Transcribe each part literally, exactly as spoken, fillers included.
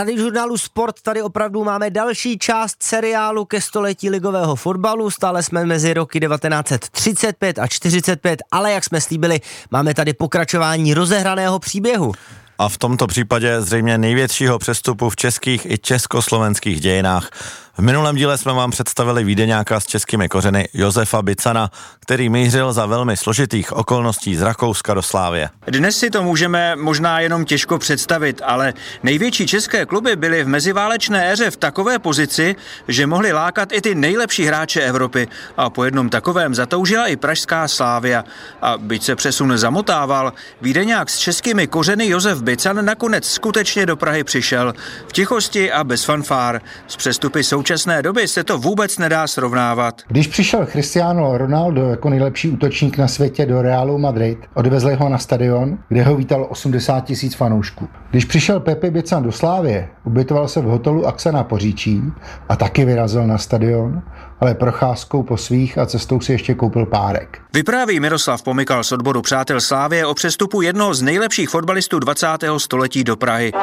Tady v žurnálu Sport tady opravdu máme další část seriálu ke století ligového fotbalu. Stále jsme mezi roky devatenáct set třicet pět a čtyřicet pět, ale jak jsme slíbili, máme tady pokračování rozehraného příběhu. A v tomto případě zřejmě největšího přestupu v českých i československých dějinách. V minulém díle jsme vám představili vídeňáka s českými kořeny Josefa Bicana, který mířil za velmi složitých okolností z Rakouska do Slavie. Dnes si to můžeme možná jenom těžko představit, ale největší české kluby byly v meziválečné éře v takové pozici, že mohly lákat i ty nejlepší hráče Evropy. A po jednom takovém zatoužila i pražská Slavia. A byť se přesun zamotával, vídeňák s českými kořeny Josef Bican nakonec skutečně do Prahy přišel. V tichosti a bez fanfár. S přestupy současné doby se to vůbec nedá srovnávat. Když přišel Cristiano Ronaldo jako nejlepší útočník na světě do Realu Madrid, odvezli ho na stadion, kde ho vítalo osmdesát tisíc fanoušků. Když přišel Pepe Bican do Slavie, ubytoval se v hotelu Axa na Poříčí a taky vyrazil na stadion, ale procházkou po svých a cestou si ještě koupil párek. Vypráví Miroslav Pomykal z odboru Přátel Slavie o přestupu jednoho z nejlepších fotbalistů dvacátého století do Prahy.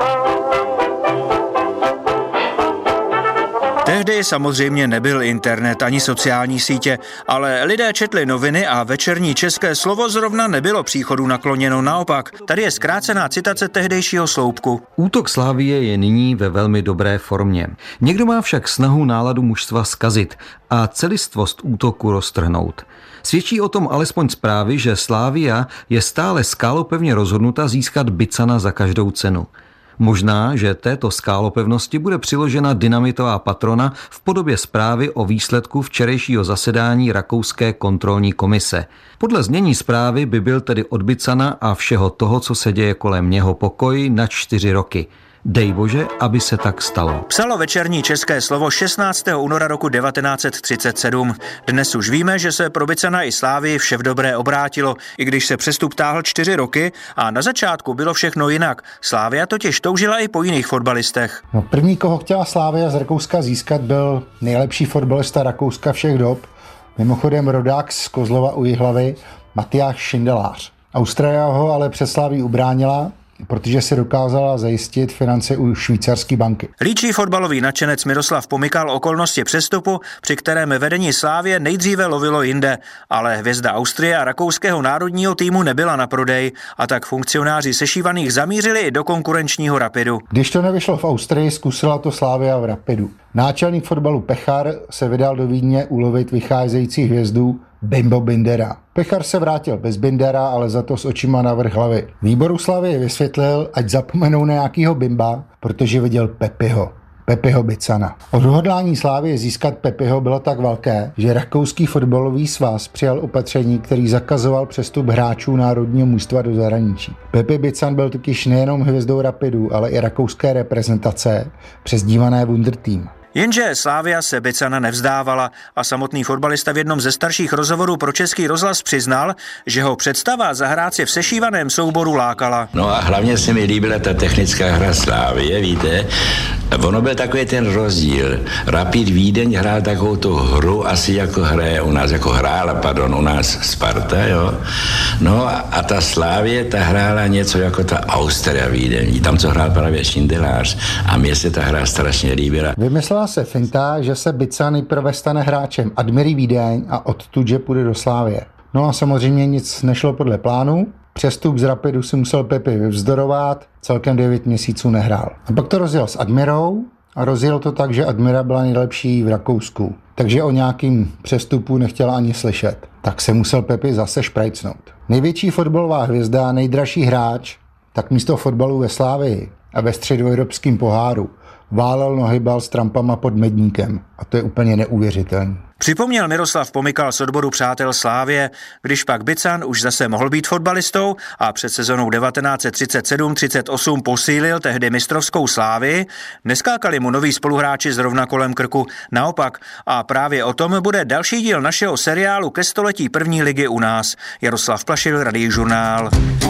Tehdy samozřejmě nebyl internet ani sociální sítě, ale lidé četli noviny a večerní české slovo zrovna nebylo příchodu nakloněno, naopak. Tady je zkrácená citace tehdejšího sloupku. Útok Slavie je nyní ve velmi dobré formě. Někdo má však snahu náladu mužstva zkazit a celistvost útoku roztrhnout. Svědčí o tom alespoň zprávy, že Slavia je stále skálopevně rozhodnuta získat Bicana za každou cenu. Možná, že této skálopevnosti bude přiložena dynamitová patrona v podobě zprávy o výsledku včerejšího zasedání Rakouské kontrolní komise. Podle znění zprávy by byl tedy od Bicana a všeho toho, co se děje kolem něho, pokoj na čtyři roky. Dej bože, aby se tak stalo. Psalo večerní české slovo šestnáctého února roku devatenáct set třicet sedm. Dnes už víme, že se pro Bicana i Slavii vše v dobré obrátilo, i když se přestup táhl čtyři roky a na začátku bylo všechno jinak. Slavia totiž toužila i po jiných fotbalistech. No, první, koho chtěla Slavia z Rakouska získat, byl nejlepší fotbalista Rakouska všech dob, mimochodem rodák z Kozlova u Jihlavy, Matyáš Šindelář. Austria ho ale před Slavií ubránila, protože si dokázala zajistit finance u švýcarské banky. Líčí fotbalový nadšenec Miroslav Pomykal okolnosti přestupu, při kterém vedení Slavie nejdříve lovilo jinde, ale hvězda Austrie a rakouského národního týmu nebyla na prodej a tak funkcionáři sešívaných zamířili i do konkurenčního Rapidu. Když to nevyšlo v Austrii, zkusila to Slavia v Rapidu. Náčelník fotbalu Pechar se vydal do Vídně ulovit vycházející hvězdu Bimbo Bindera. Pechar se vrátil bez Bindera, ale za to s očima navrch hlavy. Výboru Slavie vysvětlil, ať zapomenou na nějakýho Bimba, protože viděl Pepiho. Pepiho Bicana. Odhodlání Slavie získat Pepiho bylo tak velké, že rakouský fotbalový svaz přijal opatření, který zakazoval přestup hráčů národního mužstva do zahraničí. Pepi Bican byl totiž nejenom hvězdou Rapidu, ale i rakouské reprezentace, přezdívané Wunderteam. Jenže Slavia se Bicana nevzdávala a samotný fotbalista v jednom ze starších rozhovorů pro Český rozhlas přiznal, že ho představa zahrát si v sešívaném souboru lákala. No a hlavně se mi líbila ta technická hra Slavie, víte. Ono byl takový ten rozdíl. Rapid Vídeň hrál takovou tu hru, asi jako hraje u nás, jako hrála, pardon, u nás Sparta, jo. No a ta Slavie, ta hrála něco jako ta Austria Vídeň. Tam, co hrál právě Šindelář. A mně se ta hra strašně líbila. Vymyslela se finta, že se Bican nejprve stane hráčem Admiry Vídeň a odtud, že půjde do Slavie. No a samozřejmě nic nešlo podle plánu. Přestup z Rapidu si musel Pepi vyvzdorovat, celkem devět měsíců nehrál. A pak to rozjel s Admirou a rozjel to tak, že Admira byla nejlepší v Rakousku. Takže o nějakým přestupu nechtěla ani slyšet. Tak se musel Pepi zase šprajcnout. Největší fotbalová hvězda, nejdražší hráč, tak místo fotbalu ve Slavii a ve středoevropském poháru válel nohybal s trampama pod Medníkem. A to je úplně neuvěřitelné. Připomněl Miroslav Pomykal z odboru Přátel Slavie, když pak Bican už zase mohl být fotbalistou a před sezonou devatenáct set třicet sedm třicet osm posílil tehdy mistrovskou Slavii, neskákali mu noví spoluhráči zrovna kolem krku, naopak. A právě o tom bude další díl našeho seriálu ke století první ligy u nás. Jaroslav Plašil, Radiožurnál.